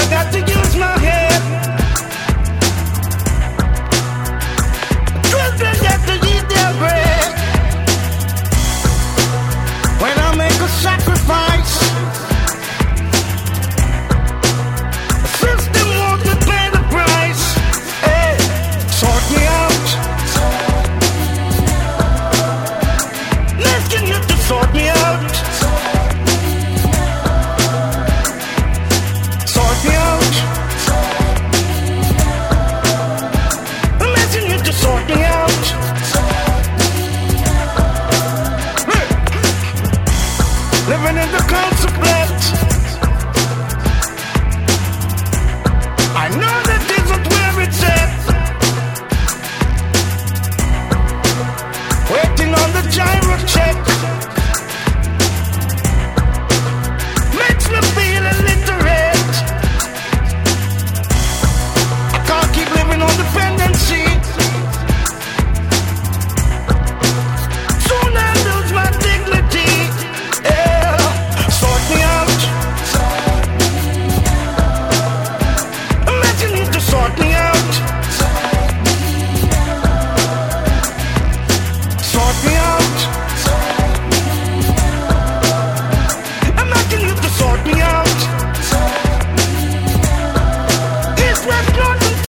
got to use my head. Children got to eat their bread. When I make a sacrifice, the system wants to pay the price. Hey, sort me out. Asking you to sort me out. Sort me out. I'm asking you to sort me out. Living in the contemplate. I know that isn't where it's at. Waiting on the gyro check.